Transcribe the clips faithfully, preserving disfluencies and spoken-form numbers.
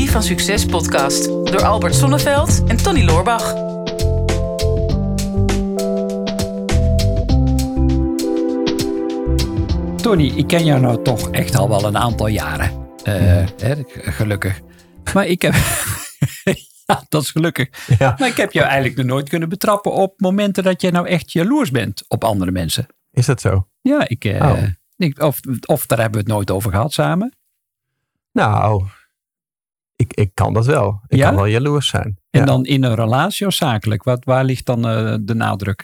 Recipe van Succes podcast door Albert Sonneveld en Tony Loorbach. Tony, ik ken jou nou toch echt al wel een aantal jaren. Uh, ja. hè, gelukkig. Maar ik heb... ja, dat is gelukkig. Ja. Maar ik heb jou eigenlijk nog nooit kunnen betrappen op momenten dat jij nou echt jaloers bent op andere mensen. Is dat zo? Ja, ik, uh, oh. ik, of, of daar hebben we het nooit over gehad samen. Nou, ik, ik kan dat wel. Ik ja? kan wel jaloers zijn. En ja. dan in een relatie of zakelijk? Wat, waar ligt dan uh, de nadruk?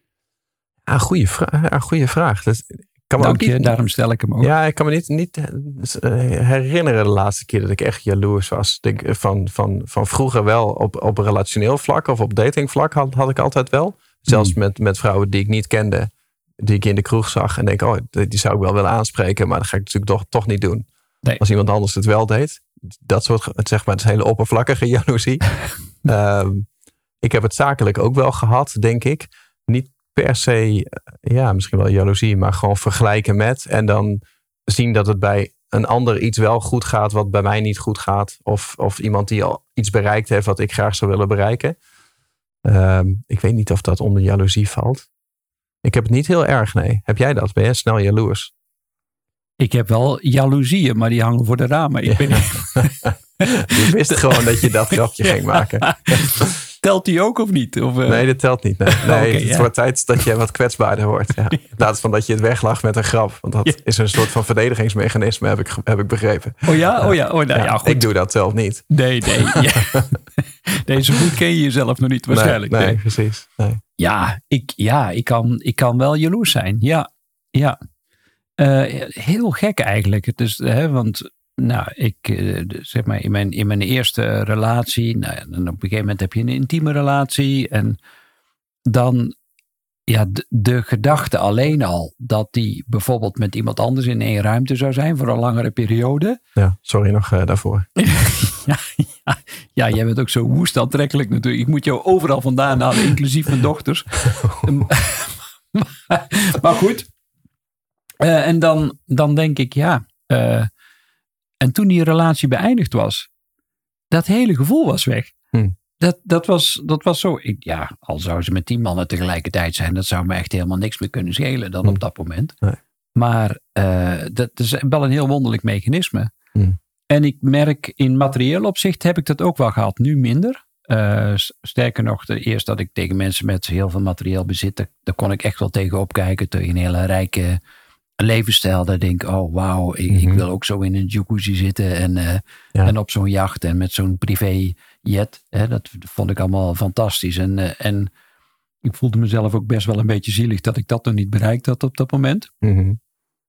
Ja, goede vraag. Ja, goede vraag. Dus, kan Dank je, niet, daarom stel ik hem ook. Ja, ik kan me niet, niet herinneren de laatste keer dat ik echt jaloers was. Ik, van, van, van vroeger wel op, op relationeel vlak of op datingvlak had, had ik altijd wel. Zelfs hmm. met, met vrouwen die ik niet kende, die ik in de kroeg zag. En denk, oh, die zou ik wel willen aanspreken. Maar dat ga ik natuurlijk toch, toch niet doen. Nee. Als iemand anders het wel deed. Dat soort, zeg maar, het hele oppervlakkige jaloezie. um, ik heb het zakelijk ook wel gehad, denk ik. Niet per se, ja, misschien wel jaloezie, maar gewoon vergelijken met. En dan zien dat het bij een ander iets wel goed gaat, wat bij mij niet goed gaat. Of, of iemand die al iets bereikt heeft wat ik graag zou willen bereiken. Um, ik weet niet of dat onder jaloezie valt. Ik heb het niet heel erg, nee. Heb jij dat? Ben jij snel jaloers? Ik heb wel jaloezieën, maar die hangen voor de ramen. Ik ben niet... Je wist gewoon dat je dat grapje ging maken. Telt die ook of niet? Of, uh... Nee, dat telt niet. Nee, nee okay, het ja. wordt tijd dat je wat kwetsbaarder wordt. Ja. In plaats van dat je het weglacht met een grap. Want dat ja. is een soort van verdedigingsmechanisme, heb ik, heb ik begrepen. Oh ja? Oh ja, oh, nou, ja, ja goed. Ik doe dat zelf niet. Nee, nee. Ja. Nee, zo goed ken je jezelf nog niet waarschijnlijk. Nee, nee, nee. precies. Nee. Ja, ik, ja ik, kan, ik kan wel jaloers zijn. Ja, ja. Uh, heel gek eigenlijk. Het is, hè, want nou, ik, uh, zeg maar, in mijn, in mijn eerste relatie, nou, en op een gegeven moment heb je een intieme relatie. En dan, ja, de, de gedachte alleen al dat die bijvoorbeeld met iemand anders in één ruimte zou zijn voor een langere periode. Ja, sorry nog uh, daarvoor. ja, ja, ja, jij bent ook zo woest aantrekkelijk natuurlijk. Ik moet jou overal vandaan halen, inclusief mijn dochters. maar, maar goed. Uh, en dan, dan denk ik, ja. Uh, en toen die relatie beëindigd was, dat hele gevoel was weg. Hmm. Dat, dat, was, dat was zo. Ik, ja, al zou ze met tien mannen tegelijkertijd zijn, dat zou me echt helemaal niks meer kunnen schelen dan hmm. op dat moment. Nee. Maar uh, dat is wel een heel wonderlijk mechanisme. Hmm. En ik merk in materieel opzicht heb ik dat ook wel gehad. Nu minder. Uh, sterker nog, de, eerst dat ik tegen mensen met heel veel materieel bezit, daar, daar kon ik echt wel tegen opkijken. Tegen een hele rijke levensstijl. Daar denk ik, oh wauw, ik, mm-hmm. ik wil ook zo in een jacuzzi zitten en, uh, ja. en op zo'n jacht en met zo'n privé jet. Hè, dat vond ik allemaal fantastisch. En, uh, en ik voelde mezelf ook best wel een beetje zielig dat ik dat nog niet bereikt had op dat moment. Mm-hmm.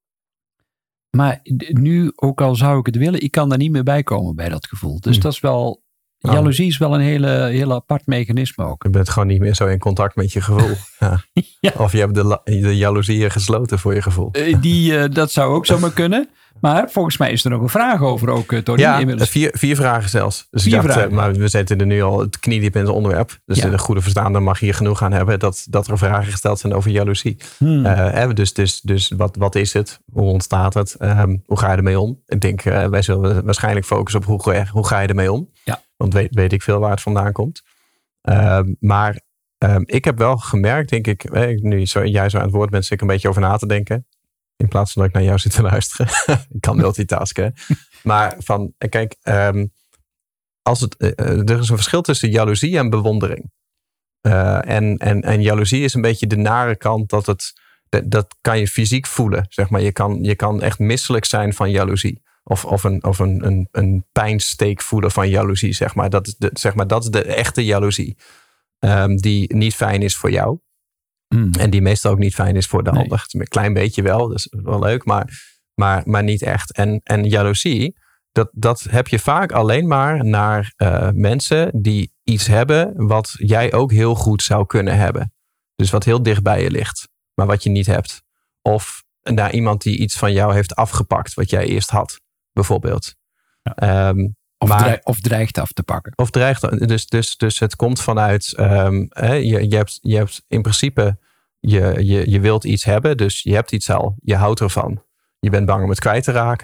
Maar nu, ook al zou ik het willen, ik kan daar niet meer bij komen bij dat gevoel. Dus mm. dat is wel... Jaloezie is wel een hele, hele apart mechanisme ook. Je bent gewoon niet meer zo in contact met je gevoel. Ja. Ja. Of je hebt de, de jaloezie gesloten voor je gevoel. Die, uh, dat zou ook zomaar kunnen. Maar volgens mij is er nog een vraag over ook, Tony. Ja, inmiddels. Vier, vier vragen zelfs. Dus vier ik dacht, vragen. Maar we zitten er nu al het kniediep in het onderwerp. Dus ja. de goede verstaander mag hier genoeg aan hebben dat, dat er vragen gesteld zijn over jaloezie. Hmm. Uh, dus dus, dus wat, wat is het? Hoe ontstaat het? Um, hoe ga je ermee om? Ik denk, uh, wij zullen waarschijnlijk focussen op hoe, hoe ga je ermee om? Ja. Want weet, weet ik veel waar het vandaan komt. Um, maar um, ik heb wel gemerkt, denk ik, nu zo, jij zo aan het woord bent, zit ik een beetje over na te denken. In plaats van dat ik naar jou zit te luisteren. Ik kan multitasken. Maar van, kijk, um, als het, uh, er is een verschil tussen jaloezie en bewondering. Uh, en, en, en jaloezie is een beetje de nare kant dat het, dat, dat kan je fysiek voelen. Zeg maar. je, kan, je kan echt misselijk zijn van jaloezie. Of, of, een, of een, een, een pijnsteek voelen van jaloezie. Zeg maar. Dat is de, zeg maar, dat is de echte jaloezie. Um, die niet fijn is voor jou. Mm. En die meestal ook niet fijn is voor de nee. ander. Een klein beetje wel, dat is wel leuk. Maar, maar, maar niet echt. En, en jaloezie, dat, dat heb je vaak alleen maar naar uh, mensen die iets hebben wat jij ook heel goed zou kunnen hebben. Dus wat heel dicht bij je ligt. Maar wat je niet hebt. Of naar iemand die iets van jou heeft afgepakt. Wat jij eerst had. Bijvoorbeeld. Ja. Um, of, maar, dreig, of dreigt af te pakken. Of dreigt. Dus, dus, dus het komt vanuit. Um, hè, je, je, hebt, je hebt in principe. Je, je, je wilt iets hebben. Dus je hebt iets al. Je houdt ervan. Je bent bang om het kwijt te raken.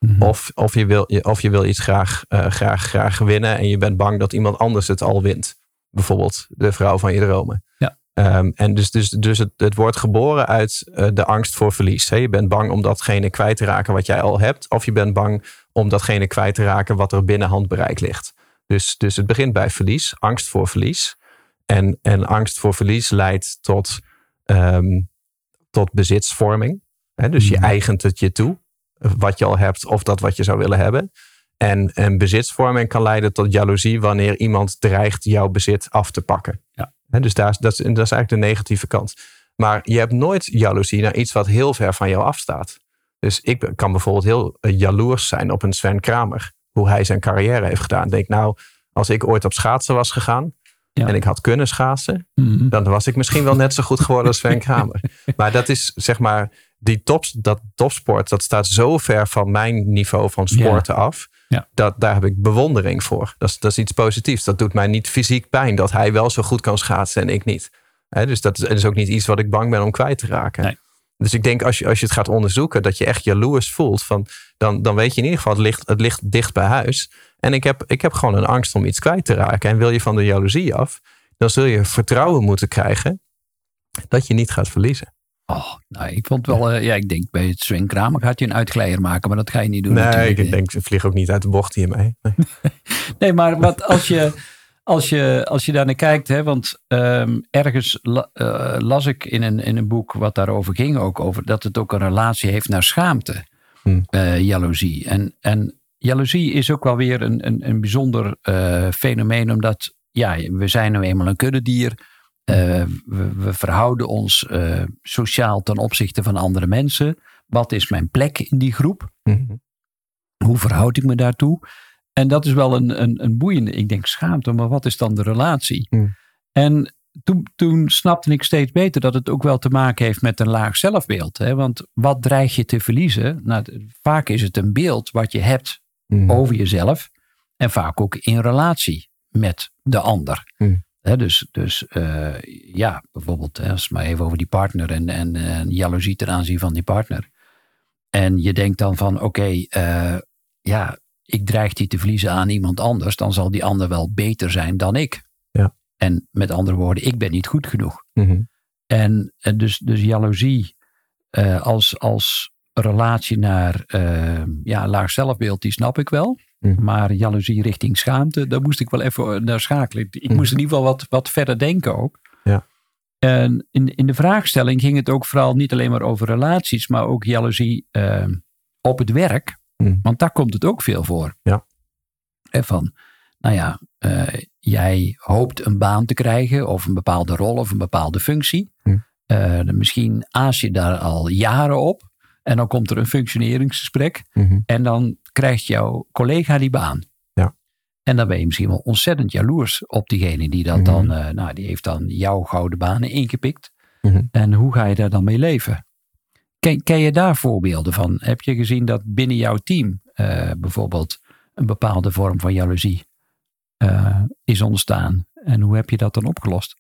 Mm-hmm. Of, of, je wil, of je wil iets graag, uh, graag, graag winnen en je bent bang dat iemand anders het al wint. Bijvoorbeeld de vrouw van je dromen. Ja. Um, en dus, dus, dus het, het wordt geboren uit uh, de angst voor verlies. He, je bent bang om datgene kwijt te raken wat jij al hebt. Of je bent bang om datgene kwijt te raken wat er binnen handbereik ligt. Dus, dus het begint bij verlies, angst voor verlies. En, en angst voor verlies leidt tot, um, tot bezitsvorming. He, dus je eigent het je toe. Wat je al hebt of dat wat je zou willen hebben. En, en bezitsvorming kan leiden tot jaloezie wanneer iemand dreigt jouw bezit af te pakken. Ja. He, dus daar, dat, is, dat is eigenlijk de negatieve kant. Maar je hebt nooit jaloezie naar iets wat heel ver van jou afstaat. Dus ik kan bijvoorbeeld heel jaloers zijn op een Sven Kramer. Hoe hij zijn carrière heeft gedaan. Ik denk nou, als ik ooit op schaatsen was gegaan. Ja. En ik had kunnen schaatsen. Mm-hmm. Dan was ik misschien wel net zo goed geworden als Sven Kramer. Maar dat is zeg maar, die top, dat topsport, dat staat zo ver van mijn niveau van sporten ja. af. Ja. Dat, daar heb ik bewondering voor. Dat is, dat is iets positiefs. Dat doet mij niet fysiek pijn dat hij wel zo goed kan schaatsen en ik niet. He, dus dat is, dat is ook niet iets wat ik bang ben om kwijt te raken. Nee. Dus ik denk als je, als je het gaat onderzoeken, dat je echt jaloers voelt. Van, dan, dan weet je in ieder geval, het ligt, het ligt dicht bij huis. En ik heb, ik heb gewoon een angst om iets kwijt te raken. En wil je van de jaloezie af, dan zul je vertrouwen moeten krijgen dat je niet gaat verliezen. Oh, nou, ik vond wel, uh, ja, ik denk bij het Sven Kramer gaat je een uitglijer maken, maar dat ga je niet doen. Nee, natuurlijk. ik denk, ik vlieg ook niet uit de bocht hiermee. Nee, nee maar wat als je, als je, als je daar naar kijkt, hè, want um, ergens la, uh, las ik in een, in een boek wat daarover ging, ook over dat het ook een relatie heeft naar schaamte, hmm. uh, jaloezie. En, en jaloezie is ook wel weer een, een, een bijzonder uh, fenomeen, omdat ja, we zijn nu eenmaal een kuddedier. Uh, we, we verhouden ons uh, sociaal ten opzichte van andere mensen. Wat is mijn plek in die groep? Mm-hmm. Hoe verhoud ik me daartoe? En dat is wel een, een, een boeiende, ik denk schaamte, maar wat is dan de relatie? Mm. En toen, toen snapte ik steeds beter dat het ook wel te maken heeft met een laag zelfbeeld. Hè? Want wat dreig je te verliezen? Nou, vaak is het een beeld wat je hebt mm. over jezelf. En vaak ook in relatie met de ander. Mm. He, dus dus uh, ja, bijvoorbeeld als het maar even over die partner en, en, en jaloezie ten aanzien van die partner. En je denkt dan van oké, okay, uh, ja, ik dreig die te verliezen aan iemand anders. Dan zal die ander wel beter zijn dan ik. Ja. En met andere woorden, ik ben niet goed genoeg. Mm-hmm. En, en dus, dus jaloezie uh, als, als relatie naar uh, ja, laag zelfbeeld, die snap ik wel. Mm. Maar jaloezie richting schaamte, daar moest ik wel even naar schakelen. Ik mm. moest in ieder geval wat, wat verder denken ook. Ja. En in, in de vraagstelling ging het ook vooral niet alleen maar over relaties, maar ook jaloezie uh, op het werk. Mm. Want daar komt het ook veel voor. Ja. En van, nou ja, uh, jij hoopt een baan te krijgen of een bepaalde rol of een bepaalde functie. Mm. Uh, misschien aas je daar al jaren op. En dan komt er een functioneringsgesprek. Mm-hmm. En dan krijgt jouw collega die baan. Ja. En dan ben je misschien wel ontzettend jaloers op diegene die dat mm-hmm. dan, uh, nou, die heeft dan jouw gouden banen ingepikt. Mm-hmm. En hoe ga je daar dan mee leven? Ken, ken je daar voorbeelden van? Heb je gezien dat binnen jouw team uh, bijvoorbeeld een bepaalde vorm van jaloezie uh, is ontstaan? En hoe heb je dat dan opgelost?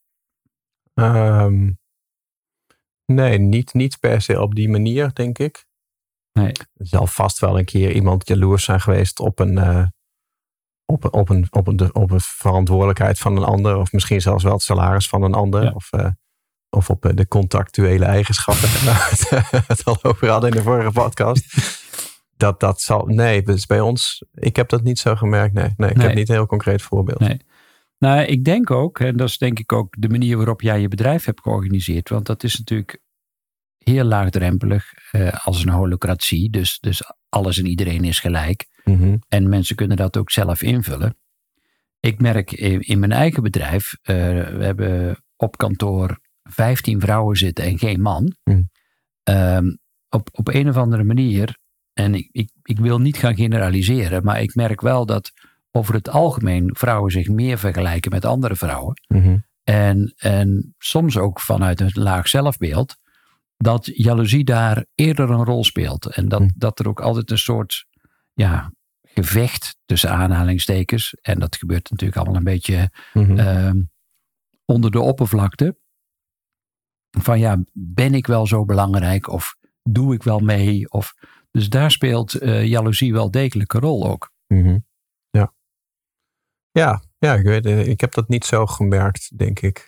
Um, nee, niet, niet per se op die manier, denk ik. Nee. Er zal vast wel een keer iemand jaloers zijn geweest op een, uh, op, een, op, een, op, een, op een verantwoordelijkheid van een ander. Of misschien zelfs wel het salaris van een ander. Ja. Of, uh, of op de contractuele eigenschappen. Waar we het al over hadden in de vorige podcast. Dat, dat zal, nee, dus bij ons, ik heb dat niet zo gemerkt. Nee, nee ik nee. heb niet een heel concreet voorbeeld. Nee. Nou, ik denk ook, en dat is denk ik ook de manier waarop jij je bedrijf hebt georganiseerd. Want dat is natuurlijk heel laagdrempelig uh, als een holocratie. Dus, dus alles en iedereen is gelijk. Mm-hmm. En mensen kunnen dat ook zelf invullen. Ik merk in, in mijn eigen bedrijf, uh, we hebben op kantoor vijftien vrouwen zitten en geen man. Mm. Um, op, op een of andere manier, en ik, ik, ik wil niet gaan generaliseren, maar ik merk wel dat over het algemeen vrouwen zich meer vergelijken met andere vrouwen. Mm-hmm. En, en soms ook vanuit een laag zelfbeeld, dat jaloezie daar eerder een rol speelt. En dat, mm. dat er ook altijd een soort ja, gevecht tussen aanhalingstekens, en dat gebeurt natuurlijk allemaal een beetje mm-hmm. uh, onder de oppervlakte. Van ja, ben ik wel zo belangrijk? Of doe ik wel mee? Of Dus daar speelt uh, jaloezie wel degelijk een rol ook. Mm-hmm. Ja. Ja, ja ik, weet, ik heb dat niet zo gemerkt, denk ik.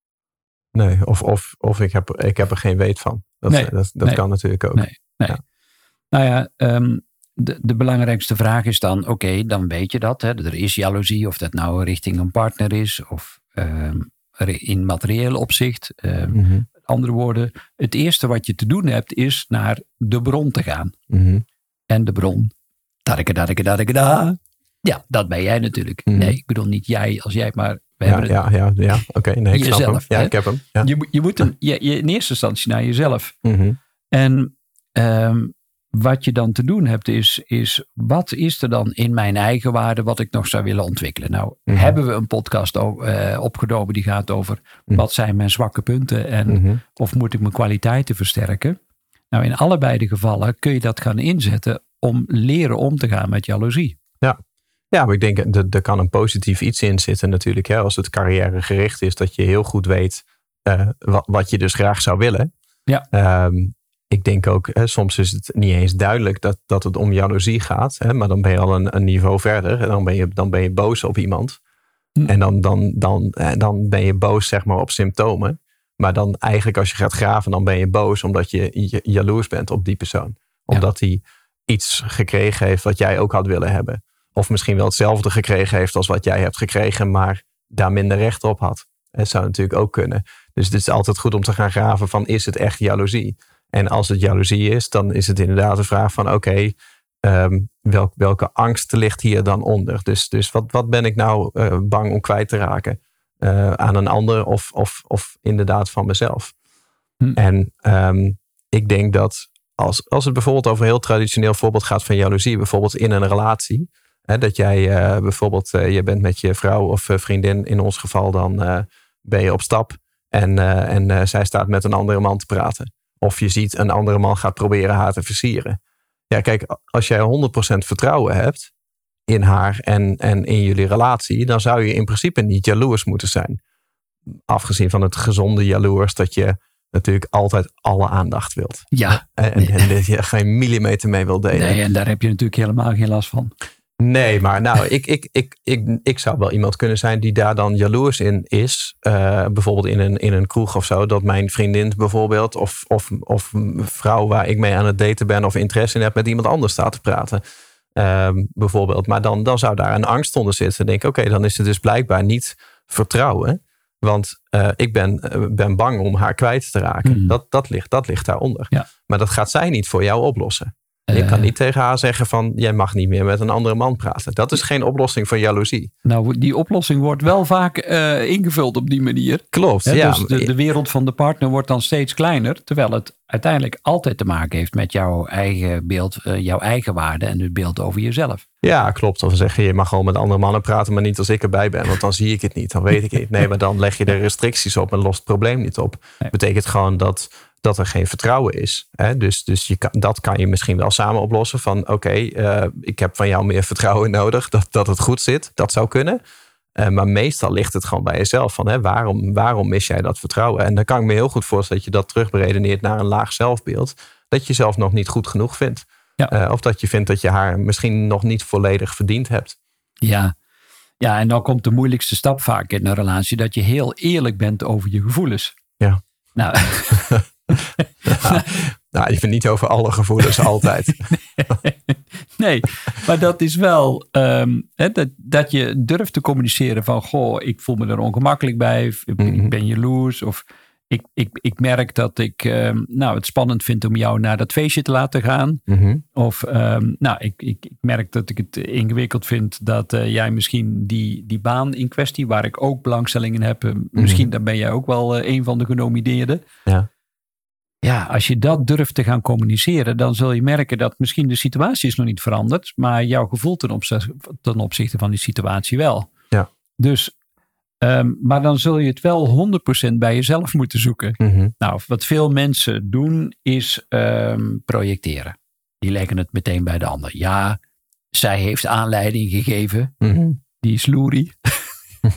Nee, of, of, of ik, heb, ik heb er geen weet van. Dat, nee, dat, dat nee, kan natuurlijk ook. Nee, nee. Ja. Nou ja, um, de, de belangrijkste vraag is dan, oké, okay, dan weet je dat. Hè, er is jaloezie, of dat nou richting een partner is of um, in materieel opzicht. Um, Mm-hmm. Andere woorden, het eerste wat je te doen hebt is naar de bron te gaan. Mm-hmm. En de bron, dadeke, dadeke, dadeke, da. Ja, dat ben jij natuurlijk. Mm-hmm. Nee, ik bedoel niet jij als jij, maar we ja, hebben het. Ja, ja, ja. oké. Okay, nee, ik jezelf, snap hem. Ja, hè? ik heb hem. Ja. Je, je moet een, je, je in eerste instantie naar jezelf. Mm-hmm. En um, wat je dan te doen hebt is, is, wat is er dan in mijn eigen waarde wat ik nog zou willen ontwikkelen? Nou, mm-hmm. hebben we een podcast uh, opgenomen die gaat over mm-hmm. wat zijn mijn zwakke punten en mm-hmm. of moet ik mijn kwaliteiten versterken? Nou, in allebei de gevallen kun je dat gaan inzetten om leren om te gaan met jaloezie. Ja. Ja, maar ik denk, er kan een positief iets in zitten natuurlijk. Hè, als het carrièregericht is, dat je heel goed weet uh, wat, wat je dus graag zou willen. Ja. Um, ik denk ook, hè, soms is het niet eens duidelijk dat, dat het om jaloezie gaat. Hè, maar dan ben je al een, een niveau verder. En dan ben je, dan ben je boos op iemand. Hm. En dan, dan, dan, dan ben je boos zeg maar op symptomen. Maar dan eigenlijk als je gaat graven, dan ben je boos omdat je jaloers bent op die persoon. Omdat hij iets gekregen heeft wat jij ook had willen hebben. Of misschien wel hetzelfde gekregen heeft als wat jij hebt gekregen, maar daar minder recht op had. Dat zou natuurlijk ook kunnen. Dus het is altijd goed om te gaan graven van, is het echt jaloezie? En als het jaloezie is, dan is het inderdaad de vraag van, oké, okay, um, welk, welke angst ligt hier dan onder? Dus, dus wat, wat ben ik nou uh, bang om kwijt te raken? Uh, aan een ander of, of, of inderdaad van mezelf? Hm. En um, ik denk dat als, als het bijvoorbeeld over een heel traditioneel voorbeeld gaat van jaloezie, bijvoorbeeld in een relatie, hè, dat jij uh, bijvoorbeeld, uh, je bent met je vrouw of uh, vriendin, in ons geval dan uh, ben je op stap en, uh, en uh, zij staat met een andere man te praten. Of je ziet een andere man gaat proberen haar te versieren. Ja, kijk, als jij honderd procent vertrouwen hebt in haar en, en in jullie relatie, dan zou je in principe niet jaloers moeten zijn. Afgezien van het gezonde jaloers dat je natuurlijk altijd alle aandacht wilt. Ja. En, en, en dat je geen millimeter mee wilt delen. Nee, en daar heb je natuurlijk helemaal geen last van. Nee, maar nou, ik, ik, ik, ik, ik zou wel iemand kunnen zijn die daar dan jaloers in is. Uh, bijvoorbeeld in een, in een kroeg of zo. Dat mijn vriendin bijvoorbeeld of, of, of een vrouw waar ik mee aan het daten ben of interesse in heb met iemand anders staat te praten. Um, bijvoorbeeld. Maar dan, dan zou daar een angst onder zitten. Denk ik, oké, okay, dan is het dus blijkbaar niet vertrouwen. Want uh, ik ben, uh, ben bang om haar kwijt te raken. Mm. Dat, dat, ligt, dat ligt daaronder. Ja. Maar dat gaat zij niet voor jou oplossen. Je kan niet tegen haar zeggen van, jij mag niet meer met een andere man praten. Dat is geen oplossing voor jaloezie. Nou, die oplossing wordt wel vaak uh, ingevuld op die manier. Klopt, He, ja. Dus de, de wereld van de partner wordt dan steeds kleiner. Terwijl het uiteindelijk altijd te maken heeft met jouw eigen beeld, uh, jouw eigen waarde en het beeld over jezelf. Ja, klopt. Of zeggen, je mag gewoon met andere mannen praten, maar niet als ik erbij ben. Want dan zie ik het niet, dan weet ik het niet. Nee, maar dan leg je er restricties op en lost het probleem niet op. Nee. Betekent gewoon dat... dat er geen vertrouwen is. Hè? Dus, dus je kan, dat kan je misschien wel samen oplossen. Van oké, okay, uh, ik heb van jou meer vertrouwen nodig. Dat, dat het goed zit. Dat zou kunnen. Uh, maar meestal ligt het gewoon bij jezelf. Van, hè, waarom, waarom mis jij dat vertrouwen? En dan kan ik me heel goed voorstellen dat je dat terugberedeneert naar een laag zelfbeeld. Dat je jezelf nog niet goed genoeg vindt. Ja. Uh, of dat je vindt dat je haar misschien nog niet volledig verdiend hebt. Ja. Ja, en dan komt de moeilijkste stap vaak in een relatie. Dat je heel eerlijk bent over je gevoelens. Ja. Nou... ja, nou, je bent niet over alle gevoelens altijd. Nee, maar dat is wel um, hè, dat, dat je durft te communiceren van, goh, ik voel me er ongemakkelijk bij, mm-hmm. ik ben jaloers, of ik, ik, ik merk dat ik um, nou, het spannend vind om jou naar dat feestje te laten gaan. Mm-hmm. Of um, nou, ik, ik, ik merk dat ik het ingewikkeld vind dat uh, jij misschien die, die baan in kwestie, waar ik ook belangstelling in heb, mm-hmm. misschien dan ben jij ook wel uh, een van de genomineerden. Ja. Ja, als je dat durft te gaan communiceren, dan zul je merken dat misschien de situatie is nog niet veranderd, maar jouw gevoel ten opzichte, ten opzichte van die situatie wel. Ja. Dus, um, maar dan zul je het wel honderd procent bij jezelf moeten zoeken. Mm-hmm. Nou, wat veel mensen doen is um, projecteren. Die leggen het meteen bij de ander. Ja, zij heeft aanleiding gegeven. Mm-hmm. Die is loerie.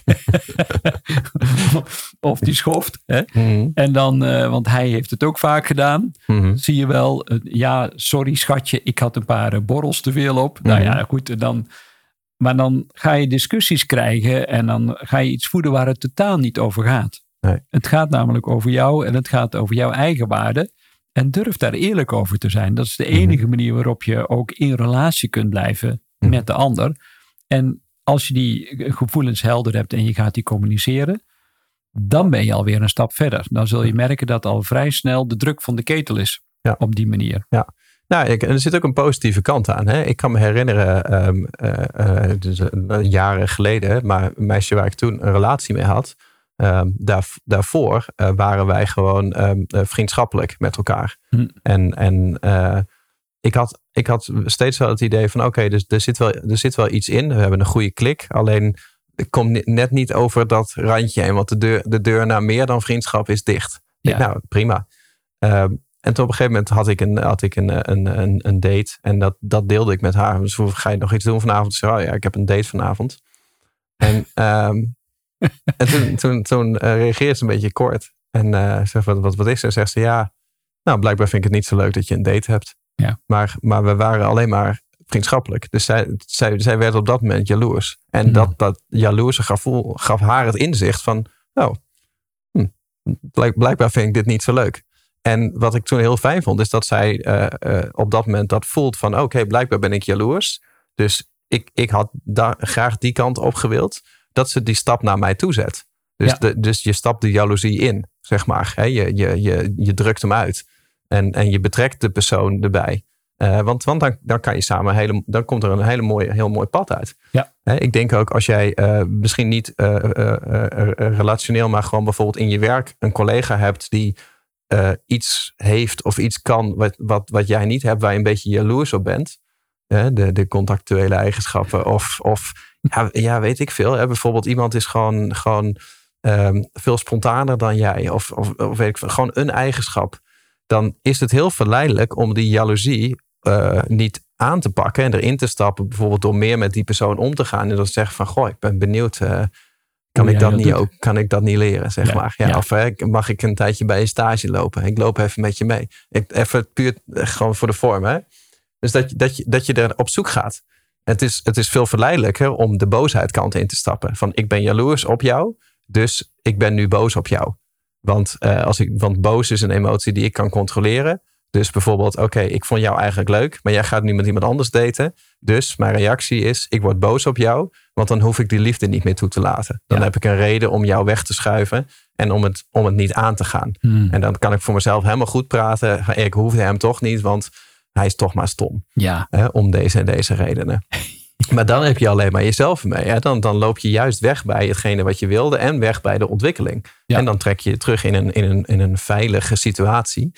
of die schoft. Hè? Mm-hmm. En dan, uh, want hij heeft het ook vaak gedaan. Mm-hmm. Zie je wel, uh, ja, sorry schatje, ik had een paar uh, borrels te veel op. Mm-hmm. Nou ja, goed, dan... Maar dan ga je discussies krijgen en dan ga je iets voeden waar het totaal niet over gaat. Nee. Het gaat namelijk over jou en het gaat over jouw eigen waarde. En durf daar eerlijk over te zijn. Dat is de enige mm-hmm. manier waarop je ook in relatie kunt blijven mm-hmm. met de ander. En als je die gevoelens helder hebt en je gaat die communiceren, dan ben je alweer een stap verder. Dan zul je merken dat al vrij snel de druk van de ketel is. Ja. Op die manier. Ja. Nou, ik, er zit ook een positieve kant aan. Hè? Ik kan me herinneren, um, uh, uh, dus, uh, jaren geleden, maar een meisje waar ik toen een relatie mee had, um, daar, daarvoor uh, waren wij gewoon um, uh, vriendschappelijk met elkaar. Hm. En, en uh, ik, had, ik had steeds wel het idee van, oké, okay, dus er, zit wel, er zit wel iets in. We hebben een goede klik, alleen ik kom net niet over dat randje heen, want de deur, de deur naar meer dan vriendschap is dicht. Ja. Ik, nou, prima. Um, En toen op een gegeven moment had ik een, had ik een, een, een, een date. En dat, dat deelde ik met haar. Dus hoe ga je nog iets doen vanavond? Ze zei, oh ja, ik heb een date vanavond. En, um, en toen, toen, toen uh, reageerde ze een beetje kort. En uh, zei, wat, wat, wat is er? En zegt ze, ja, nou blijkbaar vind ik het niet zo leuk dat je een date hebt. Ja. Maar, maar we waren alleen maar vriendschappelijk. Dus zij, zij, zij werd op dat moment jaloers. En mm. dat, dat jaloerse gevoel gaf haar het inzicht van, oh, hm, blijk, blijkbaar vind ik dit niet zo leuk. En wat ik toen heel fijn vond, is dat zij uh, uh, op dat moment dat voelt van, oké, okay, blijkbaar ben ik jaloers. Dus ik, ik had daar graag die kant op gewild, dat ze die stap naar mij toe zet. Dus, ja. de, dus je stapt de jaloezie in, zeg maar. Hè? Je, je, je, je drukt hem uit. En, en je betrekt de persoon erbij. Uh, want want dan, dan kan je samen, hele, dan komt er een hele mooie, heel mooi pad uit. Ja. Hè? Ik denk ook als jij uh, misschien niet uh, uh, uh, relationeel, maar gewoon bijvoorbeeld in je werk een collega hebt die Uh, iets heeft of iets kan wat, wat, wat jij niet hebt, waar je een beetje jaloers op bent. Uh, de, de contactuele eigenschappen. Of, of ja, ja, weet ik veel. Hè? Bijvoorbeeld iemand is gewoon, gewoon um, veel spontaner dan jij. Of, of, of weet ik veel, gewoon een eigenschap. Dan is het heel verleidelijk om die jaloezie uh, niet aan te pakken en erin te stappen. Bijvoorbeeld door meer met die persoon om te gaan. En dan zeggen van, goh, ik ben benieuwd. Uh, Kan ik, dat niet ook, kan ik dat niet leren, zeg ja, maar. Ja, ja. Of hè, mag ik een tijdje bij je stage lopen? Ik loop even met je mee. Ik, even puur gewoon voor de vorm. Hè? Dus dat, dat, je, dat je er op zoek gaat. Het is, het is veel verleidelijker om de boosheidskant in te stappen. Van ik ben jaloers op jou, dus ik ben nu boos op jou. Want, uh, als ik, want boos is een emotie die ik kan controleren. Dus bijvoorbeeld, oké, okay, ik vond jou eigenlijk leuk, maar jij gaat nu met iemand anders daten. Dus mijn reactie is, ik word boos op jou, want dan hoef ik die liefde niet meer toe te laten. Dan ja. heb ik een reden om jou weg te schuiven en om het, om het niet aan te gaan. Hmm. En dan kan ik voor mezelf helemaal goed praten. Ik hoefde hem toch niet, want hij is toch maar stom. Ja. Hè, om deze en deze redenen. Maar dan heb je alleen maar jezelf mee. Hè? Dan, dan loop je juist weg bij hetgene wat je wilde en weg bij de ontwikkeling. Ja. En dan trek je je terug in een, in een, in een veilige situatie.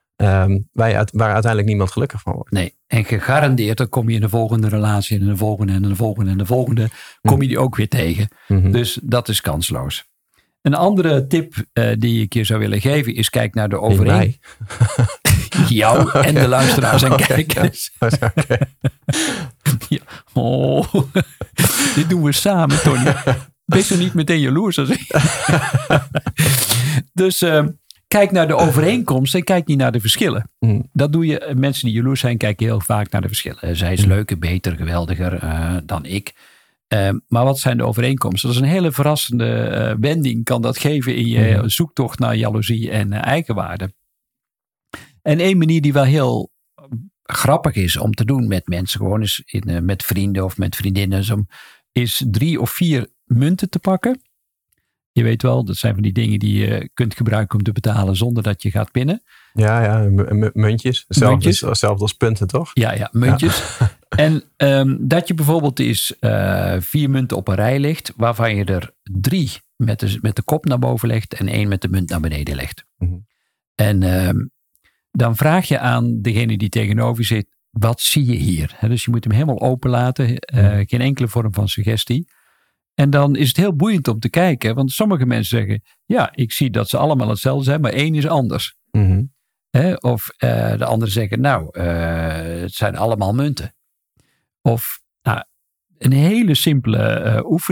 Um, waar, je, waar uiteindelijk niemand gelukkig van wordt. Nee, en gegarandeerd dan kom je in de volgende relatie en in de volgende en de volgende en de volgende kom je die ook weer tegen. Mm-hmm. Dus dat is kansloos. Een andere tip uh, die ik je zou willen geven is kijk naar de overeenkomst. Jou en de luisteraars en okay, kijkers. Ja. Okay. Ja. Oh, dit doen we samen, Tony. Wees er niet meteen jaloers als ik. Dus uh, kijk naar de overeenkomst en kijk niet naar de verschillen. Mm. Dat doe je. Mensen die jaloers zijn, kijken heel vaak naar de verschillen. Zij is leuker, beter, geweldiger uh, dan ik. Uh, maar wat zijn de overeenkomsten? Dat is een hele verrassende uh, wending kan dat geven in je mm. zoektocht naar jaloezie en uh, eigenwaarde. En één manier die wel heel grappig is om te doen met mensen, gewoon eens in, uh, met vrienden of met vriendinnen, is drie of vier munten te pakken. Je weet wel, dat zijn van die dingen die je kunt gebruiken om te betalen zonder dat je gaat pinnen. Ja, ja, m- muntjes. Hetzelfde als, als punten, toch? Ja, ja, muntjes. Ja. En um, dat je bijvoorbeeld eens uh, vier munten op een rij legt, waarvan je er drie met de, met de kop naar boven legt en één met de munt naar beneden legt. Mm-hmm. En um, dan vraag je aan degene die tegenover zit, wat zie je hier? He, dus je moet hem helemaal open laten, uh, mm. geen enkele vorm van suggestie. En dan is het heel boeiend om te kijken, want sommige mensen zeggen, ja, ik zie dat ze allemaal hetzelfde zijn, maar één is anders. Mm-hmm. He, of uh, de anderen zeggen, nou, uh, het zijn allemaal munten. Of nou, een hele simpele uh, oefening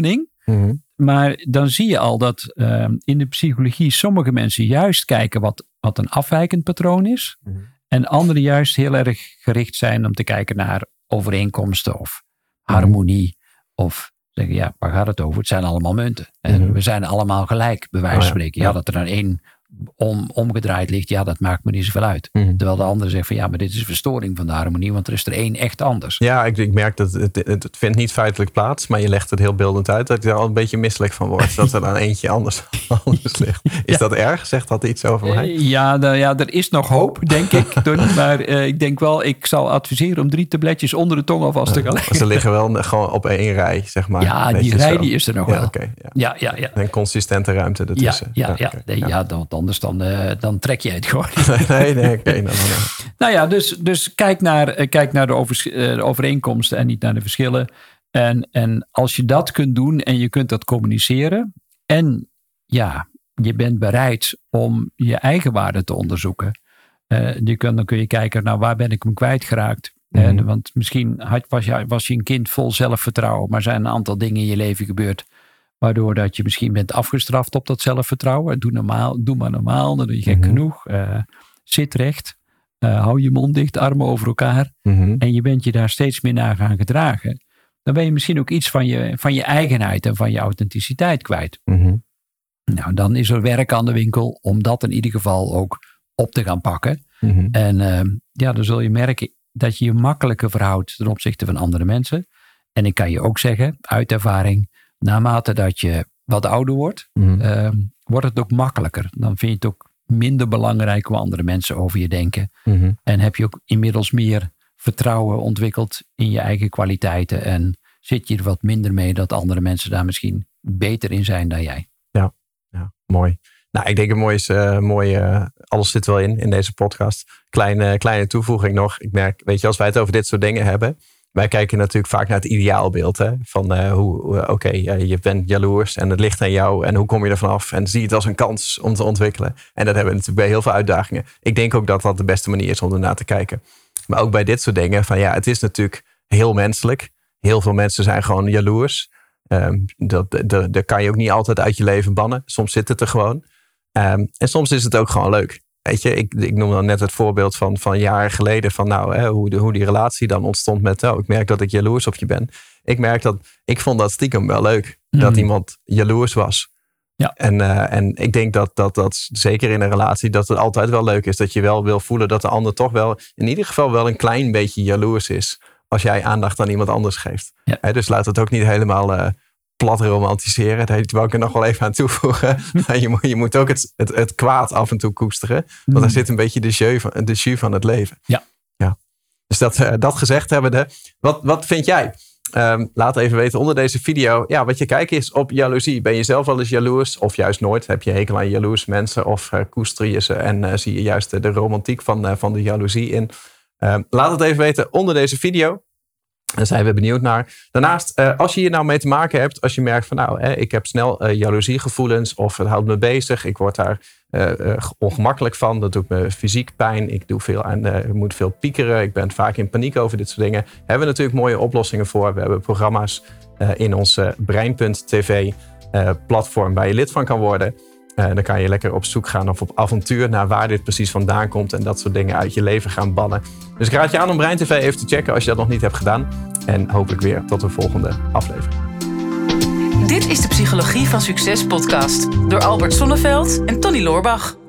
Mm-hmm. Maar dan zie je al dat uh, in de psychologie sommige mensen juist kijken wat, wat een afwijkend patroon is. Mm-hmm. En anderen juist heel erg gericht zijn om te kijken naar overeenkomsten of harmonie. Mm-hmm. Of zeggen, ja, waar gaat het over? Het zijn allemaal munten. Mm-hmm. En we zijn allemaal gelijk, bij wijze van oh, ja. spreken. Ja, ja, dat er dan één om, omgedraaid ligt, ja, dat maakt me niet zoveel uit. Mm-hmm. Terwijl de andere zegt van, ja, maar dit is een verstoring van de harmonie, want er is er één echt anders. Ja, ik, ik merk dat het, het, het vindt niet feitelijk plaats, maar je legt het heel beeldend uit, dat ik er al een beetje misselijk van word, dat er dan eentje anders, anders ligt. Is ja. dat erg? Zegt dat iets over mij? Uh, ja, de, ja, er is nog hoop, denk ik. Tony, maar uh, ik denk wel, ik zal adviseren om drie tabletjes onder de tong alvast te gaan leggen. Ze liggen wel gewoon op één rij, zeg maar. Ja, die rij zo. Die is er nog ja, wel. Okay, ja. Ja, ja, ja. En consistente ruimte ertussen. Ja, ja, ja. Okay, nee, ja. ja dan, anders dan, uh, dan trek je het gewoon. nee, nee, oké. Okay, nou, nou, nou. nou ja, dus, dus kijk naar, uh, kijk naar de, overs, uh, de overeenkomsten en niet naar de verschillen. En, en als je dat kunt doen en je kunt dat communiceren. En ja, je bent bereid om je eigen waarde te onderzoeken. Uh, je kunt, dan kun je kijken, nou waar ben ik hem kwijtgeraakt? Mm-hmm. En, want misschien had, was, je, was je een kind vol zelfvertrouwen. Maar zijn een aantal dingen in je leven gebeurd. Waardoor dat je misschien bent afgestraft op dat zelfvertrouwen. Doe, normaal, doe maar normaal, dan doe je gek mm-hmm. genoeg. Uh, zit recht. Uh, hou je mond dicht, armen over elkaar. Mm-hmm. En je bent je daar steeds meer naar gaan gedragen. Dan ben je misschien ook iets van je, van je eigenheid en van je authenticiteit kwijt. Mm-hmm. Nou, dan is er werk aan de winkel om dat in ieder geval ook op te gaan pakken. Mm-hmm. En uh, ja, dan zul je merken dat je je makkelijker verhoudt ten opzichte van andere mensen. En ik kan je ook zeggen, uit ervaring, naarmate dat je wat ouder wordt, mm-hmm. uh, wordt het ook makkelijker. Dan vind je het ook minder belangrijk hoe andere mensen over je denken. Mm-hmm. En heb je ook inmiddels meer vertrouwen ontwikkeld in je eigen kwaliteiten. En zit je er wat minder mee dat andere mensen daar misschien beter in zijn dan jij. Ja, ja mooi. Nou, ik denk het mooi is, uh, mooi, uh, alles zit wel in, in deze podcast. Kleine, kleine toevoeging nog. Ik merk, weet je, als wij het over dit soort dingen hebben, wij kijken natuurlijk vaak naar het ideaalbeeld. Hè? Van uh, hoe, uh, oké, okay, uh, je bent jaloers en het ligt aan jou. En hoe kom je er vanaf? En zie je het als een kans om te ontwikkelen. En dat hebben we natuurlijk bij heel veel uitdagingen. Ik denk ook dat dat de beste manier is om ernaar te kijken. Maar ook bij dit soort dingen. Van ja, het is natuurlijk heel menselijk. Heel veel mensen zijn gewoon jaloers. Um, dat, dat, dat kan je ook niet altijd uit je leven bannen. Soms zit het er gewoon. Um, en soms is het ook gewoon leuk. Weet je, ik, ik noem dan net het voorbeeld van, van jaren geleden. Van nou, hè, hoe, de, hoe die relatie dan ontstond met, oh, ik merk dat ik jaloers op je ben. Ik merk dat, ik vond dat stiekem wel leuk. Mm. Dat iemand jaloers was. Ja. En, uh, en ik denk dat, dat dat zeker in een relatie, dat het altijd wel leuk is. Dat je wel wil voelen dat de ander toch wel, in ieder geval wel een klein beetje jaloers is. Als jij aandacht aan iemand anders geeft. Ja. Hè, dus laat het ook niet helemaal uh, plat romantiseren. Daar wou ik er nog wel even aan toevoegen. Maar je, moet, je moet ook het, het, het kwaad af en toe koesteren. Want mm. daar zit een beetje de jus van, de jus van het leven. Ja. Ja. Dus dat, uh, dat gezegd hebbende. Wat, wat vind jij? Um, laat even weten onder deze video. Ja, wat je kijkt is op jaloezie. Ben je zelf wel eens jaloers? Of juist nooit? Heb je hekel aan jaloers mensen? Of uh, koester je ze en uh, zie je juist de, de romantiek van, uh, van de jaloezie in? Um, laat het even weten onder deze video. Daar zijn we benieuwd naar. Daarnaast, uh, als je hier nou mee te maken hebt. Als je merkt van nou, hè, ik heb snel uh, jaloeziegevoelens. Of het houdt me bezig. Ik word daar uh, uh, ongemakkelijk van. Dat doet me fysiek pijn. Ik doe veel aan, uh, moet veel piekeren. Ik ben vaak in paniek over dit soort dingen. Daar hebben we natuurlijk mooie oplossingen voor. We hebben programma's uh, in ons uh, Brein punt tv uh, platform waar je lid van kan worden. Uh, dan kan je lekker op zoek gaan of op avontuur naar waar dit precies vandaan komt. En dat soort dingen uit je leven gaan bannen. Dus ik raad je aan om Brein T V even te checken als je dat nog niet hebt gedaan. En hopelijk weer tot de volgende aflevering. Dit is de Psychologie van Succes podcast door Albert Sonneveld en Tony Loorbach.